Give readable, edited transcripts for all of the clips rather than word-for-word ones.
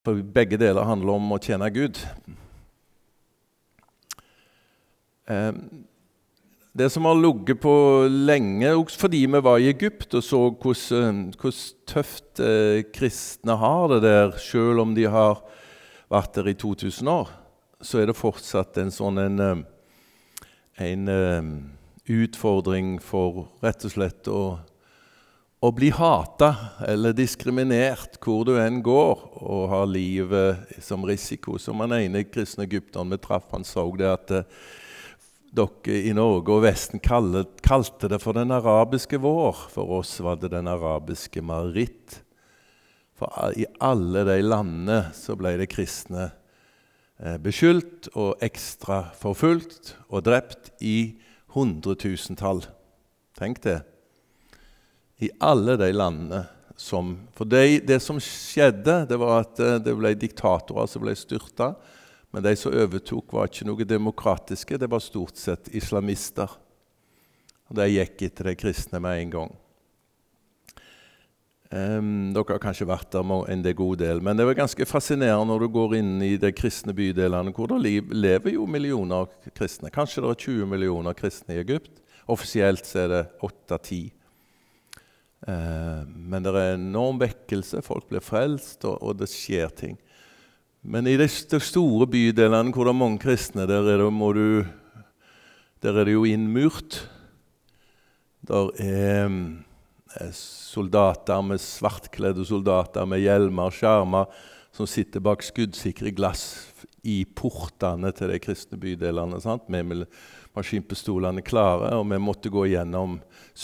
For begge deler handler om å tjene Gud. Det som har ligget på lenge, også fordi vi var i Egypt og så hvordan tøft kristne har det der, selv om de har vært der i 2000 år, så det fortsatt en utfordring for rett og slett å bli hatet eller diskriminert hvor du enn går og har livet som risiko. Som den ene kristne egypteren vi traff, han så det at dere i Norge og Vesten kalte det for den arabiske vår. For oss var det den arabiske mareritt. For i alle de landene så ble det kristne beskyldt og ekstra forfulgt og drept i 100 000-tall. Tenk det. I alle de landene for det som skjedde, det var at det ble diktatorer som ble styrtet, men de som overtok var ikke noe demokratiske, det var stort sett islamister. Og de gikk etter de kristne med en gang. Dere har kanskje vært der en god del, men det var ganske fascinerende når du går inn i de kristne bydelene, hvor det lever jo millioner kristne. Kanskje det er 20 millioner kristne i Egypt. Offisielt så er det 8-10. Men det er enorm vekkelse, folk blir frelst, og det skjer ting. Men i de store bydelene hvor det er mange kristne, der er det jo innmurt. Der er soldater med svartkledde soldater med hjelmer, skjermer, som sitter bak skuddsikre glass i portene til de kristne bydelene, sant? Med maskinpistolene klare, og vi måtte gå gjennom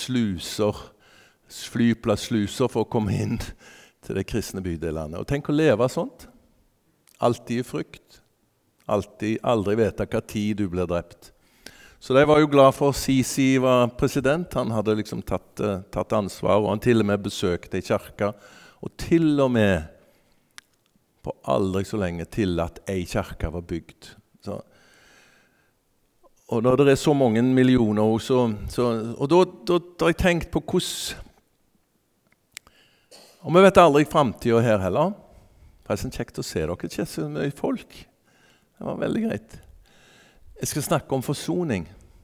flyplasssluser for å komme inn til de kristne bydelene. Og tenk å leve sånt. Alltid i frykt. Aldri vite hva tid du blir drept. Så de var jo glad for Sisi var president. Han hadde liksom tatt ansvar, og han til og med besøkte i kirka. Og til og med på aldri så lenge til at ei kirke var bygd. Og når det er så mange millioner, og da har jeg tenkt på hvordan. Og vi vet aldri fremtiden her heller. Forresten kjekt å se dere, ikke så mye folk. Det var veldig greit. Jeg skal snakke om forsoning.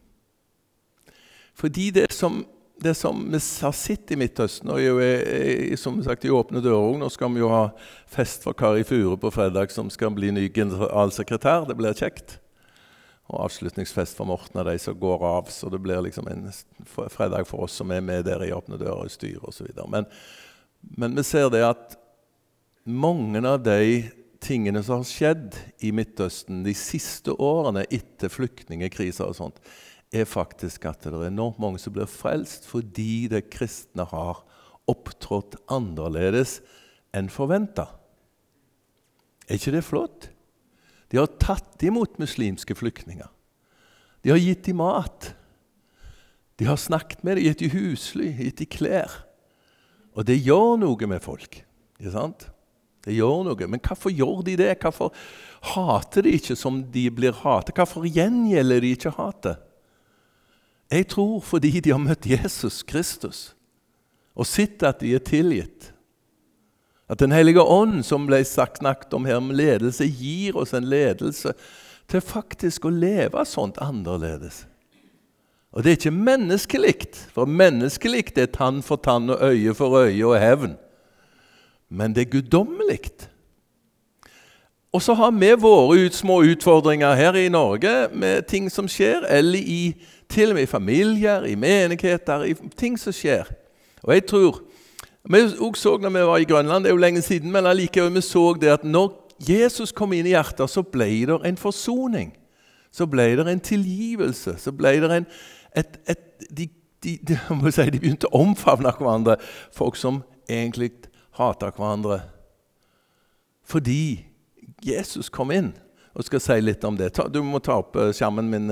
Fordi det som vi har sett i Midtøsten, og som sagt i åpne dører, nå skal vi jo ha fest for Kari Fure på fredag, som skal bli ny generalsekretær. Det blir kjekt. Og avslutningsfest for Morten av de som går av, så det blir liksom en fredag for oss som er med der i åpne dører og styr og så videre. Men vi ser det at mange av de tingene som har skjedd i Midtøsten de siste årene etter flyktningekriser og sånt, faktisk at det er enormt mange som blir frelst fordi de kristne har opptrådt annerledes enn forventet. Er ikke det flott? De har tatt imot muslimske flyktninger. De har gitt dem mat. De har snakket med dem, gitt dem husly, gitt dem klær. Og det gjør noe med folk, ikke sant? Det gjør noe, men hvorfor gjør de det? Hvorfor hater de ikke som de blir hatet? Hvorfor gjengjelder de ikke hatet? Jeg tror fordi de har møtt Jesus Kristus, og sett at de er tilgitt. At den hellige ånd, som ble snakket om her med ledelse, gir oss en ledelse til faktisk å leve sånt annerledes. Og det er ikke menneskelikt, for menneskelikt er tann for tann og øye for øye og hevn. Men det er guddommelikt. Og så har vi våre små utfordringer her i Norge med ting som skjer, eller til og med i familier, i menigheter, i ting som skjer. Og jeg tror, vi også så når vi var i Grønland, det er jo lenge siden, men allikevel vi så det at når Jesus kom inn i hjertet, så ble det en forsoning. Så ble det en tilgivelse, så ble det de begynte å omfavne hverandre, folk som egentlig hater hverandre. Fordi Jesus kom inn, og skal si litt om det. Du må ta opp skjermen min.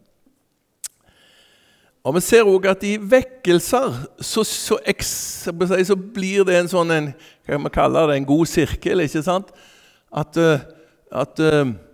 Og vi ser også at i vekkelser, så blir det en sånn, hva man kaller det, en god sirkel, ikke sant? At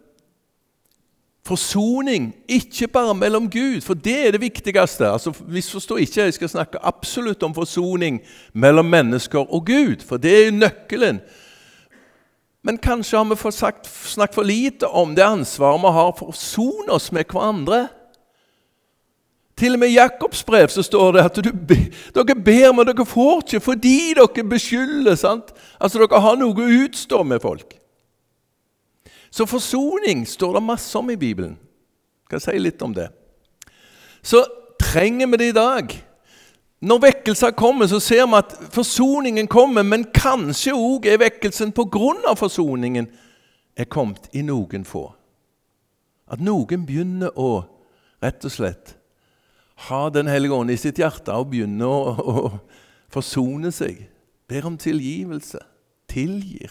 forsoning, ikke bare mellom Gud, for det er det viktigste. Altså, misforstå ikke, jeg skal snakke absolutt om forsoning mellom mennesker og Gud, for det er nøkkelen. Men kanskje har vi snakket for lite om det ansvaret vi har for å sone oss med hverandre. Til og med i Jakobs brev så står det at dere ber, men dere får ikke fordi dere beskylder, sant? Altså dere har noe å utstå med folk. Så forsoning står det masse om i Bibelen. Jeg skal si litt om det. Så trenger vi det i dag. Når vekkelser kommer, så ser vi at forsoningen kommer, men kanskje også er vekkelsen på grunn av forsoningen kommet i noen få. At noen begynner å, rett og slett, ha den hellige ånd i sitt hjerte og begynne å forsone seg. Ber om tilgivelse. Tilgir.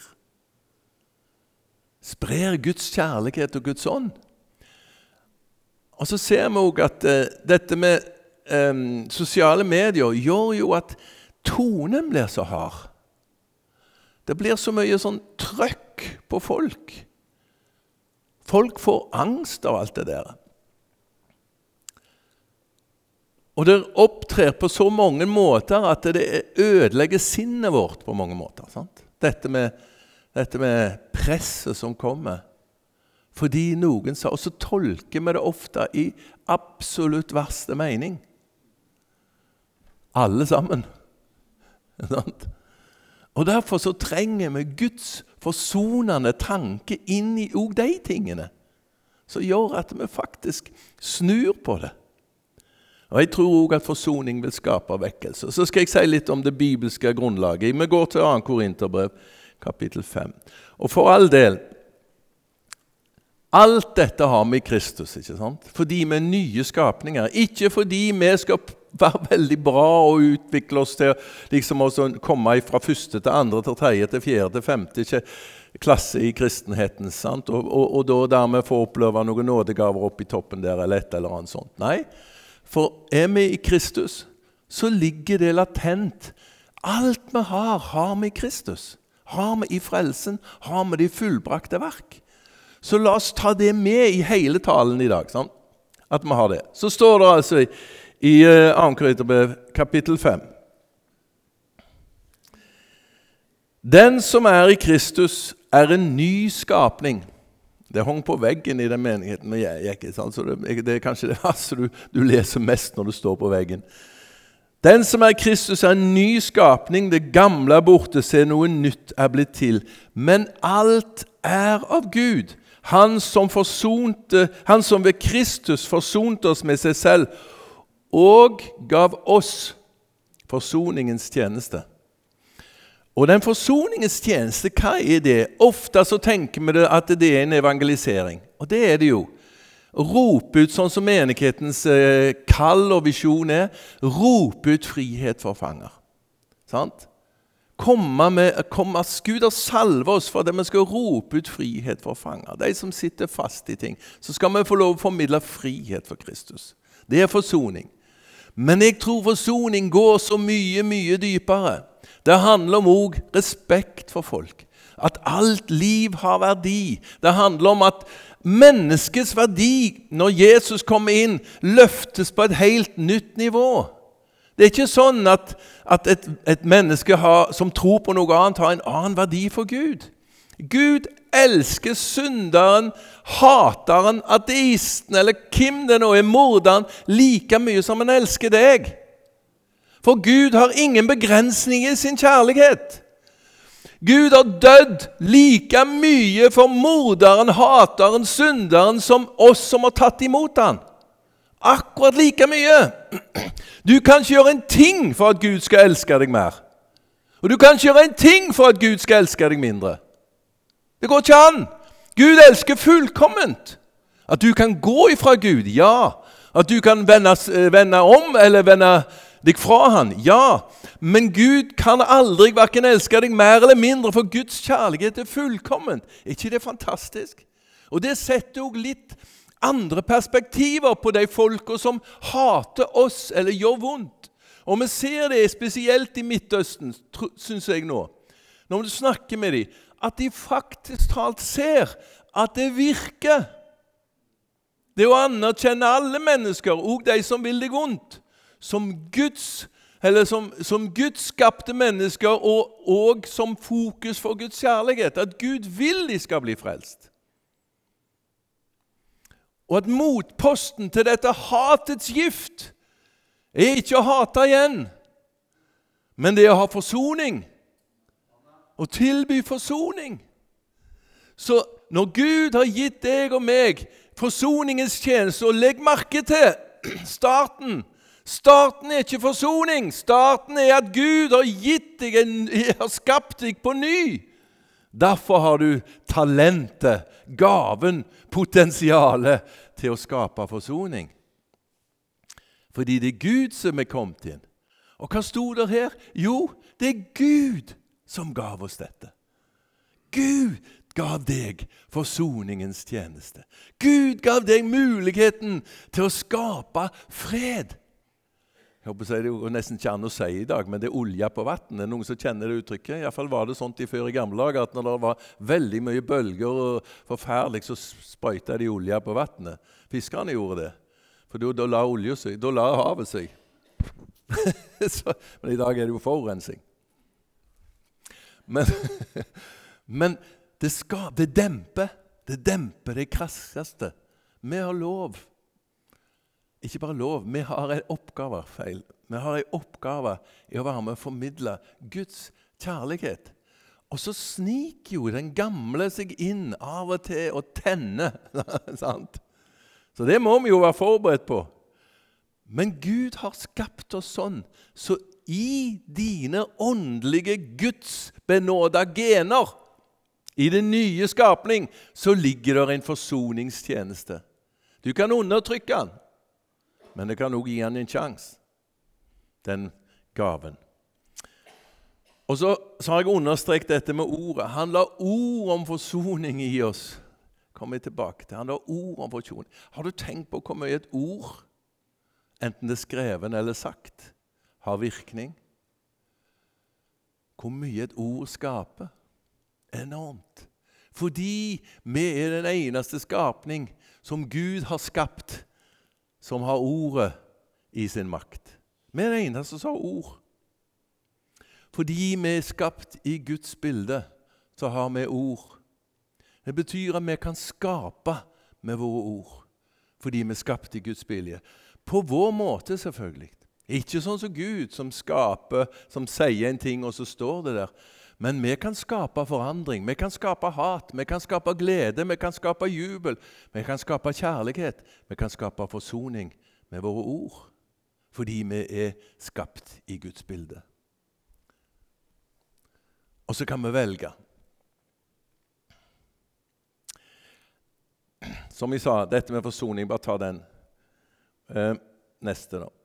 Sprer Guds kjærlighet og Guds ånd. Og så ser vi også at dette med sosiale medier gjør jo at tonen blir så hard. Det blir så mye sånn trøkk på folk. Folk får angst av alt det der. Og det opptrer på så mange måter at det ødelegger sinnet vårt på mange måter. Sant? Dette med presset som kommer. Fordi noen sa, og så tolker vi det ofte i absolutt verste mening. Alle sammen. Sant? Og derfor så trenger vi Guds forsonende tanke inn i også de tingene. Som gjør at vi faktisk snur på det. Og jeg tror også at forsoning vil skape vekkelse. Så skal jeg si litt om det bibelske grunnlaget. Vi går til 2. Korinterbrev, kapittel 5. Og for all del, alt dette har vi i Kristus, ikke sant? Fordi vi er nye skapninger. Ikke fordi vi skal være veldig bra og utvikle oss til liksom å komme fra første til andre, til tredje, til fjerde, til femte klasse i kristenheten, sant? Og da dermed få oppleve noen nådegaver opp i toppen der, eller et eller annet sånt. Nei, for vi i Kristus, så ligger det latent. Alt vi har vi i Kristus. Har vi i frelsen, har vi det i fullbrakte verk. Så la oss ta det med i hele talen i dag, sant? At vi har det. Så står det altså i 2. Korinterbrev, kapittel 5. Den som i Kristus en ny skapning. Det hong på veggen i den menigheten vi gikk i, så det kanskje det altså du leser mest når du står på veggen. Den som i Kristus en ny skapning, det gamle borte, se noe nytt blitt til. Men alt av Gud. Han som ved Kristus forsonte oss med seg selv, og gav oss forsoningens tjeneste. Og den forsoningens tjeneste, hva det? Ofte så tenker vi at det en evangelisering. Og det det jo. Rope ut, sånn som menighetens kall og visjon rope ut frihet for fanger. Sant? Gud har salvet oss for at vi skal rope ut frihet for fanger. De som sitter fast i ting. Så skal vi få lov å formidle frihet for Kristus. Det forsoning. Men jeg tror forsoning går så mye, mye dypere. Det handler om også respekt for folk. At alt liv har verdi. Det handler om at menneskets verdi, når Jesus kommer inn, løftes på et helt nytt nivå. Det ikke sånn at et menneske som tror på noe annet har en annen verdi for Gud. Gud elsker synderen, hateren, ateisten, eller hvem det nå morderen, like mye som han elsker deg. For Gud har ingen begrensninger i sin kjærlighet. Gud har dødd like mye for morderen, hateren, synderen, som oss som har tatt imot han. Akkurat like mye. Du kan ikke gjøre en ting for at Gud skal elske deg mer. Og du kan ikke gjøre en ting for at Gud skal elske deg mindre. Det går ikke an. Gud elsker fullkomment. At du kan gå ifra Gud, ja. At du kan vende om eller vende deg fra han, ja. Men Gud kan aldri hverken elske deg mer eller mindre, for Guds kjærlighet fullkomment. Er ikke det fantastisk? Og det setter også litt andre perspektiver på de folka som hater oss eller gjør vondt. Og vi ser det spesielt i Midtøsten, synes jeg nå. Når du snakker med dem, at de faktisk talt ser at det virker. Det å anerkjenne alle mennesker, og de som vil deg vondt, som Guds eller som Guds skapte mennesker, og som fokus for Guds kjærlighet, at Gud vil de skal bli frelst. Og at motposten til dette hatets gift ikke å hate igjen, men det å ha forsoning, og tilby forsoning. Så når Gud har gitt deg og meg forsoningens tjeneste, og legg merke til starten er ikke forsoning, starten er at Gud har gitt deg, har skapt deg på ny. Derfor har du talentet, gaven, potensialet til å skape forsoning. Fordi det er Gud som er kommet inn. Og hva stod der her? Jo, det er Gud som gav oss dette. Gud gav deg forsoningens tjeneste. Gud gav deg muligheten til å skape fred. Jeg håper det er nesten ikke an å si i dag, men det er olje på vatten. Det er noen som kjenner det uttrykket. I hvert fall var det sånt i før i gamle dager, at når det var veldig mye bølger og forferdelig, så sprøytet de olje på vattnet. Fiskerne gjorde det, for da la olje seg, da la havet seg. Men i dag er det jo forurensing. Men det demper det krasseste. Vi har lov. Ikke bare lov, vi har en oppgave, feil. Vi har en oppgave i å være med og formidle Guds kjærlighet. Og så sniker jo den gamle seg inn av og til og tenner. Sant? Så det må vi jo være forberedt på. Men Gud har skapt oss sånn, så i dine åndelige Guds benåda gener, i den nye skapning, så ligger der en forsoningstjeneste. Du kan undertrykke den, men det kan også gi han en sjanse, den gaven. Og så har jeg understreket dette med ordet. Han la ord om forsoning i oss. Kommer jeg tilbake til. Han la ord om forsoning. Har du tenkt på hvor mye et ord, enten det er skrevet eller sagt, har virkning? Hvor mye et ord skaper? Enormt. Fordi vi er den eneste skapning som Gud har skapt, som har ordet i sin makt. Vi er den eneste som har ord. Fordi vi er skapt i Guds bilde, så har vi ord. Det betyr at vi kan skape med våre ord, fordi vi er skapt i Guds bilde. På vår måte selvfølgelig. Ikke sånn som Gud, som skaper, som sier en ting, og så står det der. Men vi kan skape forandring, vi kan skape hat, vi kan skape glede, vi kan skape jubel, vi kan skape kjærlighet, vi kan skape forsoning med våre ord, fordi vi er skapt i Guds bilde. Og så kan vi velge. Som vi sa, dette med forsoning, bare ta den neste da.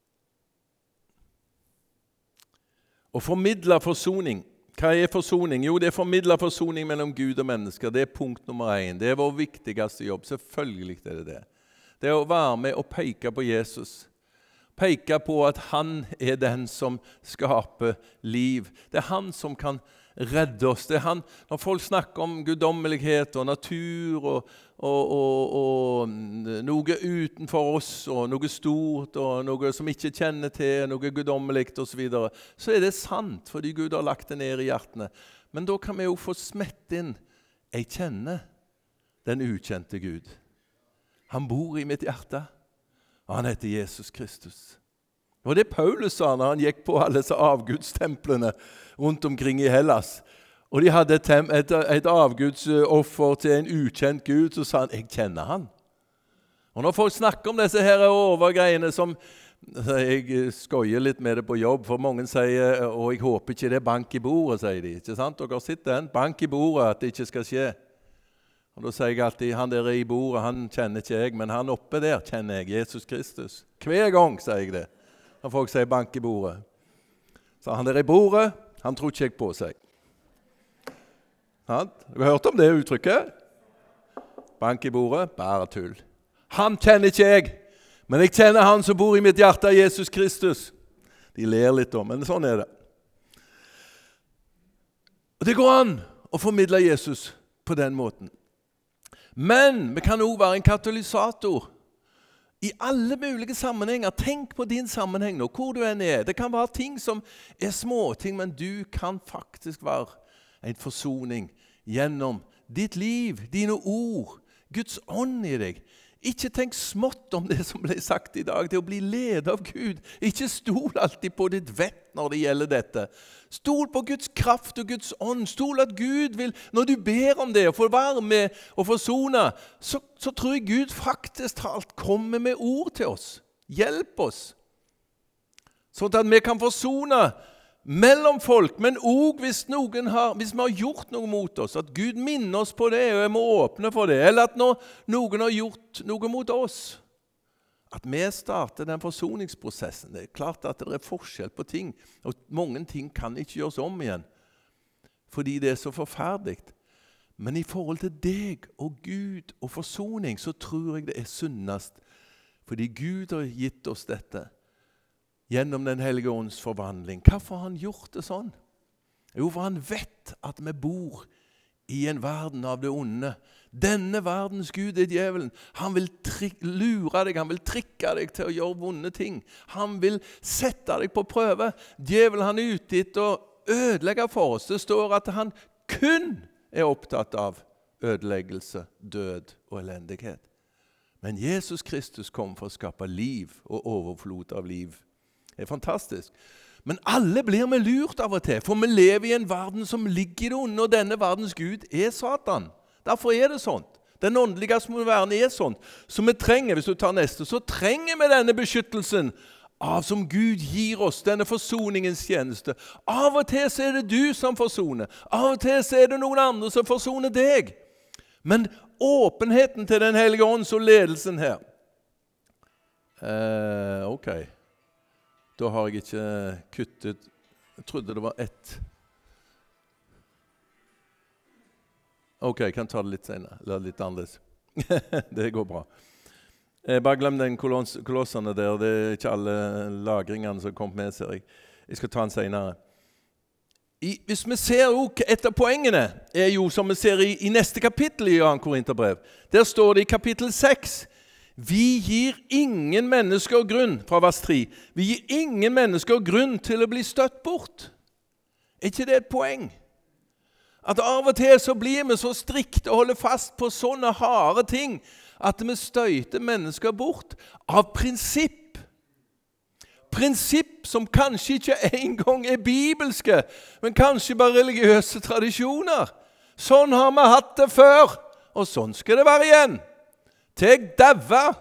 Å formidle forsoning. Hva er forsoning? Jo, det er formidlet forsoning mellom Gud og mennesker. Det er punkt nummer 1. Det er vår viktigste jobb. Selvfølgelig er det det. Det er å være med og peke på Jesus. Peke på at han er den som skaper liv. Det er han som kan redde oss. Det er han, når folk snakker om guddommelighet og natur og noe utenfor oss og noe stort og noe som ikke kjenner til, noe guddommelikt og så videre, så er det sant fordi Gud har lagt det ned i hjertene. Men da kan vi jo få smett inn, jeg kjenner den ukjente Gud. Han bor i mitt hjerte, og han heter Jesus Kristus. Det var det Paulus sa når han gikk på alle disse avgudstemplene rundt omkring i Hellas. Og de hadde et avgudsoffer til en ukjent Gud, så sa han, jeg kjenner han. Og når folk snakker om disse her overgreiene som, jeg skojer litt med det på jobb, for mange sier, og jeg håper ikke det er bank i bordet, sier de. Ikke sant? Dere sitter den, bank i bordet, at det ikke skal skje. Og da sier jeg alltid, han der i bordet, han kjenner ikke jeg, men han oppe der kjenner jeg, Jesus Kristus. Hver gang sier jeg det. Når folk sier bank i bordet. Så han der i bordet, han tror ikke jeg på seg. Har du hørt om det uttrykket? Bank i bordet, bare tull. Han kjenner ikke jeg, men jeg kjenner han som bor i mitt hjerte, Jesus Kristus. De ler litt om, men sånn er det. Og det går an å formidle Jesus på den måten. Men vi kan også være en katalysator I alle mulige sammenhenger. Tenk på din sammenheng nå, hvor du er. Det kan være ting som småting, men du kan faktisk være en forsoning gjennom ditt liv, dine ord, Guds ånd i deg. Ikke tenk smått om det som ble sagt i dag, det å bli ledet av Gud. Ikke stol alltid på ditt vett når det gjelder dette. Stol på Guds kraft og Guds ånd. Stol at Gud vil, når du ber om det, og får være med og forsone, så tror jeg Gud faktisk talt kommer med ord til oss. Hjelp oss. Sånn at vi kan forsone mellom folk, men også hvis vi har gjort noe mot oss, at Gud minner oss på det, og vi må åpne for det, eller at når noen har gjort noe mot oss, at vi starter den forsoningsprosessen. Det er klart at det er forskjell på ting, og mange ting kan ikke gjøres om igjen, fordi det er så forferdelig. Men i forhold til deg og Gud og forsoning, så tror jeg det er sunnest, fordi Gud har gitt oss dette, gjennom den hellige ånds forvandling. Hvorfor har han gjort det sånn? Jo, for han vet at vi bor i en verden av det onde. Denne verdens Gud er djevelen. Han vil lure deg, han vil trikke deg til å gjøre vonde ting. Han vil sette deg på prøve. Djevelen han er ute etter å ødelegge for oss. Det står at han kun er opptatt av ødeleggelse, død og elendighet. Men Jesus Kristus kom for å skape liv og overflod av liv. Det er fantastisk. Men alle blir vi lurt av og til, for vi lever i en verden som ligger i det onde, og denne verdens Gud er Satan. Derfor er det sånt. Den åndelige verden er sånn. Så vi trenger, hvis du tar neste, så trenger vi denne beskyttelsen av som Gud gir oss, denne forsoningens tjeneste. Av og til så er det du som forsoner. Av og til så er det noen andre som forsoner deg. Men åpenheten til den hellige ånds og ledelsen her. Ok. Da har jeg ikke kuttet. Jeg trodde det var ett. Ok, jeg kan ta det litt senere, eller litt annerledes. Det går bra. Bare glem den kolossene der. Det er ikke alle lagringene som kom med, ser jeg. Jeg skal ta den senere. Hvis vi ser jo et av poengene, er jo som vi ser i neste kapittel i Jan Korinterbrev. Der står det i kapittel 6. Vi gir ingen mennesker grunn, fra vers 3, vi gir ingen mennesker grunn til å bli støtt bort. Er ikke det et poeng? At av og til så blir vi så strikt og holder fast på sånne harde ting, at vi støyter mennesker bort av prinsipp. Prinsipp som kanskje ikke engang er bibelske, men kanskje bare religiøse tradisjoner. Sånn har vi hatt det før, og sånn skal det være igjen. Til jeg dauer.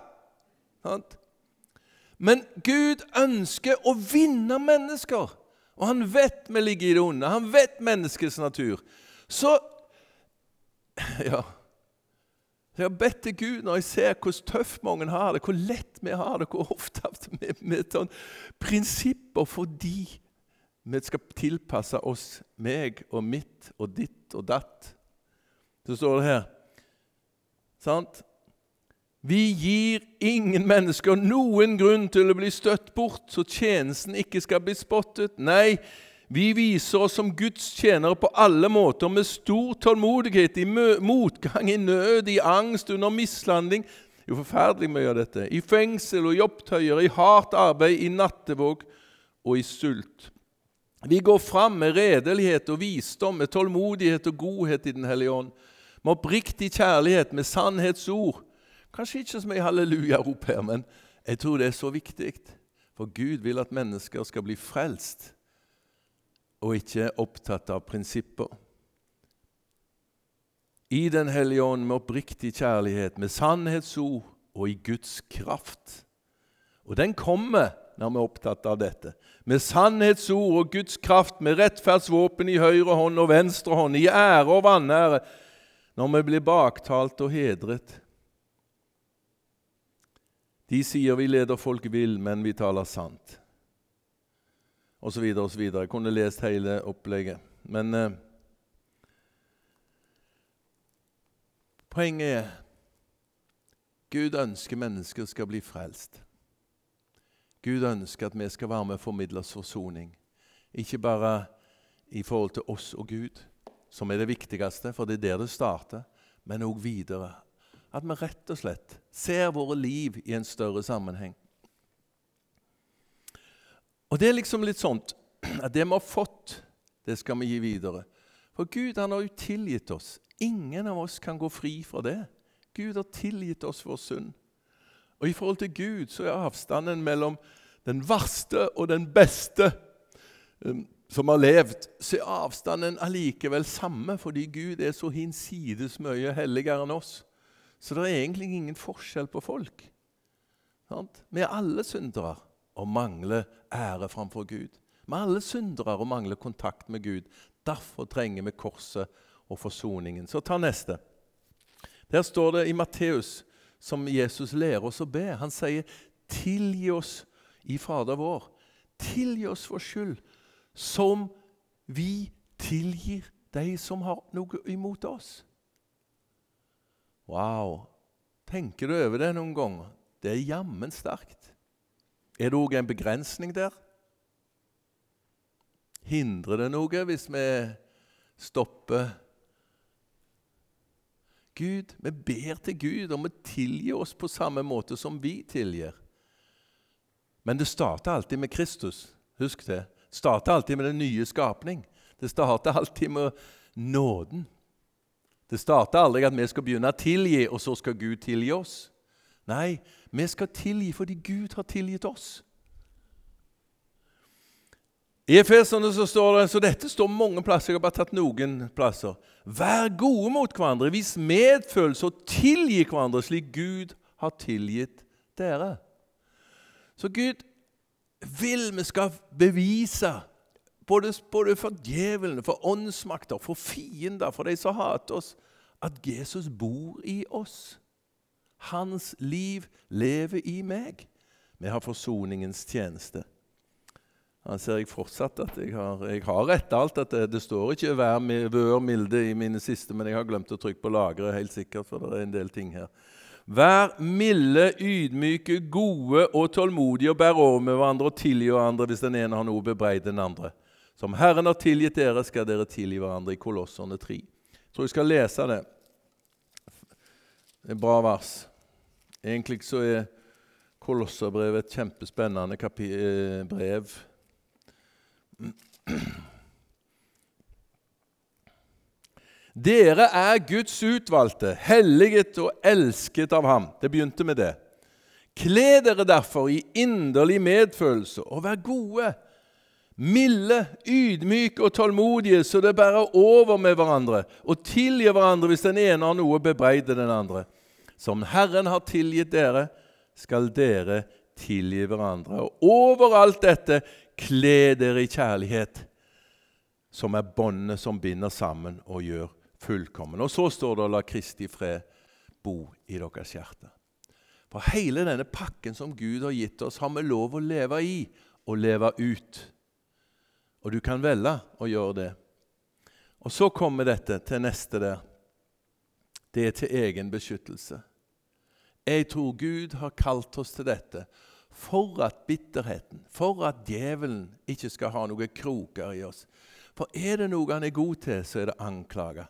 Men Gud ønsker å vinne mennesker. Og han vet vi ligger i det onde. Han vet menneskets natur. Så, ja. Jeg har bedt til Gud når jeg ser hvor tøft mange har det, hvor lett vi har det, hvor ofte med sånn prinsipper fordi vi skal tilpasse oss, meg og mitt og ditt og datt. Så står det her. Sant? Vi gir ingen mennesker noen grunn til å bli støtt bort, så tjenesten ikke skal bli spottet. Nei, vi viser oss som Guds tjenere på alle måter, med stor tålmodighet, i motgang, i nød, i angst, under mishandling. Jo, forferdelig mye av dette. I fengsel og jobbtøyer, i hardt arbeid, i nattevåg og i sult. Vi går fram med redelighet og visdom, med tålmodighet og godhet i den hellige ånd. Med oppriktig kjærlighet, med sannhetsord. Kanskje ikke så mye halleluja-rop her, men jeg tror det er så viktig. For Gud vil at mennesker skal bli frelst, og ikke opptatt av prinsipper. I den hellige ånd med oppriktig kjærlighet, med sannhetsord og i Guds kraft. Og den kommer når vi er opptatt av dette. Med sannhetsord og Guds kraft, med rettferdsvåpen i høyre hånd og venstre hånd, i ære og vanære, når vi blir baktalt og hedret. De sier vi leder folk vill, men vi taler sant. Og så videre og så videre. Jeg kunne lest hele opplegget. Men poenget er, Gud ønsker mennesker skal bli frelst. Gud ønsker at vi skal være med og formidle forsoning. Ikke bare i forhold til oss og Gud, som er det viktigste, for det er der det starter, men også videre. At vi rett og slett ser våre liv i en større sammenheng. Og det liksom litt sånt, at det vi har fått, det skal vi gi videre. For Gud, han har jo tilgitt oss. Ingen av oss kan gå fri fra det. Gud har tilgitt oss vår synd. Og i forhold til Gud så er avstanden mellom den verste og den beste som har levd, så er avstanden allikevel samme, fordi Gud er så hinsides mye helligere enn oss. Så det er egentlig ingen forskjell på folk. Vi er alle syndere og mangler ære framfor Gud. Vi er alle syndere og mangler kontakt med Gud. Derfor trenger vi korset og forsoningen. Så ta neste. Der står det i Matteus, som Jesus lærer oss å be. Han sier, tilgi oss i Fader vår. Tilgi oss for skyld, som vi tilgir de som har noe imot oss. Wow! Tenker du over det noen ganger? Det er jammen sterkt. Er det også en begrensning der? Hindrer det noe hvis vi stopper? Gud, vi ber til Gud om å tilgi oss på samme måte som vi tilgir. Men det starter alltid med Kristus. Husk det. Det starter alltid med den nye skapning. Det starter alltid med nåden. Det starter aldri at vi skal begynne å tilgi, og så skal Gud tilgi oss. Nei, vi skal tilgi fordi Gud har tilgitt oss. I Efeserne så står det, så dette står mange plasser, jeg har bare tatt noen plasser. Vær gode mot hverandre, vis medfølelse og tilgi hverandre slik Gud har tilgitt dere. Så Gud vil vi skal bevise, både for djevelen, for åndsmakter, for fiender, for de som hater oss, at Jesus bor i oss. Hans liv lever i meg. Vi har forsoningens tjeneste. Han ser jeg fortsatt at jeg har rett alt. At det står ikke vær milde i mine siste, men jeg har glemt å trykke på lageret helt sikkert, for det er en del ting her. Vær milde, ydmyke, gode og tålmodige og bær over med hverandre og tilgi hverandre hvis den ene har noe bebreid den andre. Som Herren har tilgitt dere, skal dere tilgi hverandre i Kolosserne 3. Så jeg skal lese det. Det er bra vers. Egentlig så er Kolosserbrevet et kjempespennende brev. Dere er Guds utvalgte, helliget og elsket av ham. Det begynte med det. Kle dere derfor i inderlig medfølelse og vær gode, milde, ydmyke og tålmodige, så det bærer over med hverandre, og tilgi hverandre hvis den ene har noe å bebreide den andre. Som Herren har tilgitt dere, skal dere tilgi hverandre. Og over alt dette, kle dere i kjærlighet, som er båndet som binder sammen og gjør fullkommen. Og så står det, la Kristi fred bo i deres hjerte. For hele denne pakken som Gud har gitt oss, har vi lov å leve i og leve ut. Og du kan velge å gjøre det. Og så kommer dette til neste der. Det er til egen beskyttelse. Jeg tror Gud har kalt oss til dette for at bitterheten, for at djevelen ikke skal ha noen kroker i oss. For er det noe han er god til, så er det anklager.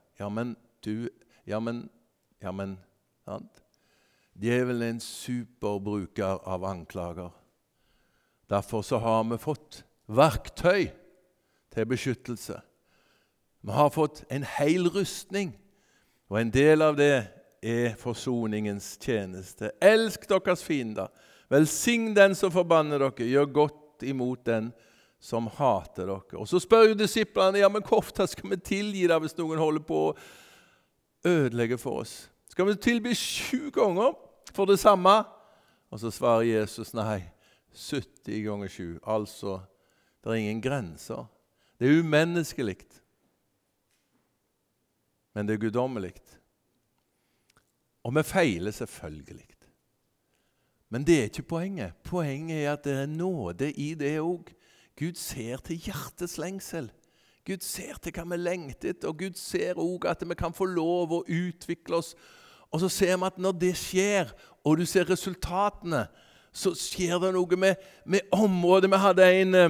Djevelen er en superbruker av anklager. Derfor så har vi fått verktøy til beskyttelse. Vi har fått en hel rustning, og en del av det er forsoningens tjeneste. Elsk deres fiender, velsign den som forbanner dere, gjør godt imot den som hater dere. Og så spør jo disiplene, ja, men hvor ofte skal vi tilgi deg hvis noen holder på å ødelegge for oss? Skal vi tilby 7 ganger for det samme? Og så svarer Jesus, nei, 70 ganger 7. Altså, det er ingen grenser. Det er umenneskelikt. Men det er guddommelikt. Og vi feiler selvfølgelig. Men det er ikke poenget. Poenget er at det er nåde i det også. Gud ser til hjertets lengsel. Gud ser til hva vi lengter etter, og Gud ser også at vi kan få lov å utvikle oss. Og så ser vi at når det skjer, og du ser resultatene, så skjer det noe med området. Vi hadde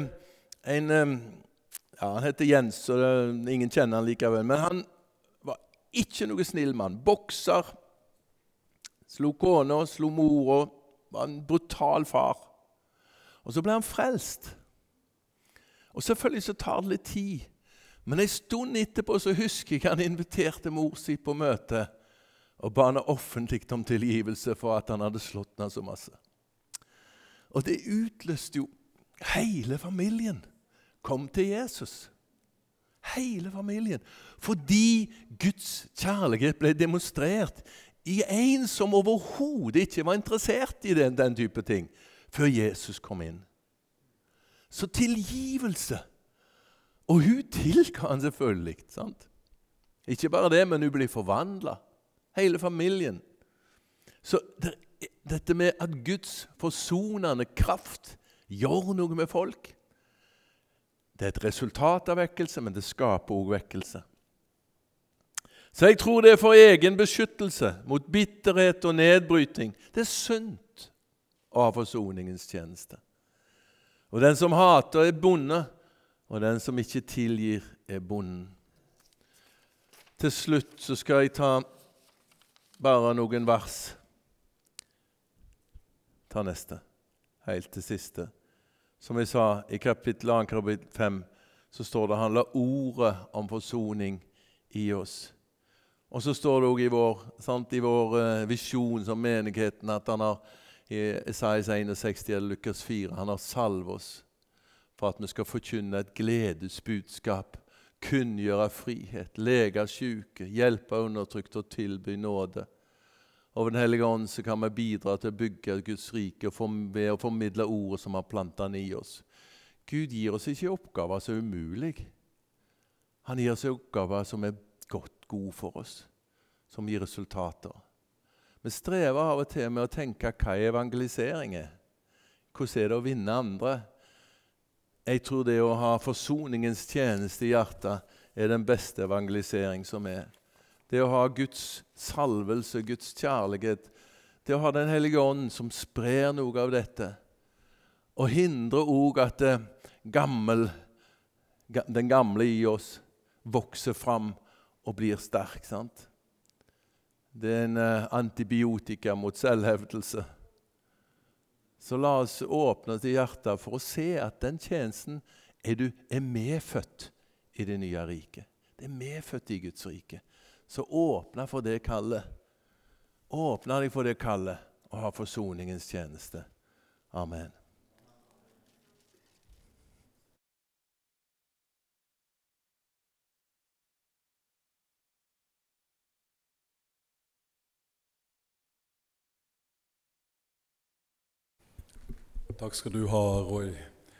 han heter Jens, og ingen kjenner han likevel, men han var ikke noe snill mann. Bokser, Slo kona, slo mora, var en brutal far. Og så ble han frelst. Og selvfølgelig så tar det litt tid. Men en stund etterpå så husker jeg han inviterte mor si på møte og ba henne offentlig om tilgivelse for at han hadde slått henne så masse. Og det utløste jo hele familien kom til Jesus. Hele familien. Fordi Guds kjærlighet ble demonstrert i en som overhodet ikke var interessert i den type ting, før Jesus kom inn. Så tilgivelse. Og hun tilga han selvfølgelig, sant? Ikke bare det, men hun blir forvandlet. Hele familien. Så dette med at Guds forsonende kraft gjør noe med folk, det er et resultat av vekkelse, men det skaper også vekkelse. Så jeg tror det er for egen beskyttelse mot bitterhet og nedbryting. Det er sunt å ha forsoningens tjeneste. Og den som hater er bonde, og den som ikke tilgir er bonden. Til slutt så skal jeg ta bare noen vers. Ta neste, helt til siste. Som jeg sa, i kapittel 2, kapittel 5, så står det handler ordet om forsoning i oss. Og så står det også i vår visjon som menigheten at han har, i Esaias 61 eller Lukas 4, han har salvet oss for at vi skal forkynne et gledesbudskap, kunngjøre frihet, lege syke, hjelpe undertrykt og tilby nåde. Over Den hellige ånd så kan vi bidra til å bygge Guds rike ved å formidle ordet som har plantet han i oss. Gud gir oss ikke oppgaver som er umulig. Han gir oss oppgaver som er god for oss, som gir resultater. Vi strever av og til med å tenke hva evangelisering er. Hvordan det å vinne andre? Jeg tror det å ha forsoningens tjeneste i hjertet er den beste evangelisering som er. Det å ha Guds salvelse, Guds kjærlighet, det å ha Den hellige ånd som sprer noe av dette, og hindrer også at den gamle i oss vokser fram og blir sterk, sant? Det er en antibiotika mot selvhevdelse. Så la oss åpne til hjertet for å se at den tjenesten er medfødt i det nye riket. Det er medfødt i Guds rike. Så åpne for det kallet. Åpne deg for det kallet og ha forsoningens tjeneste. Amen. Takk skal du ha, Roy.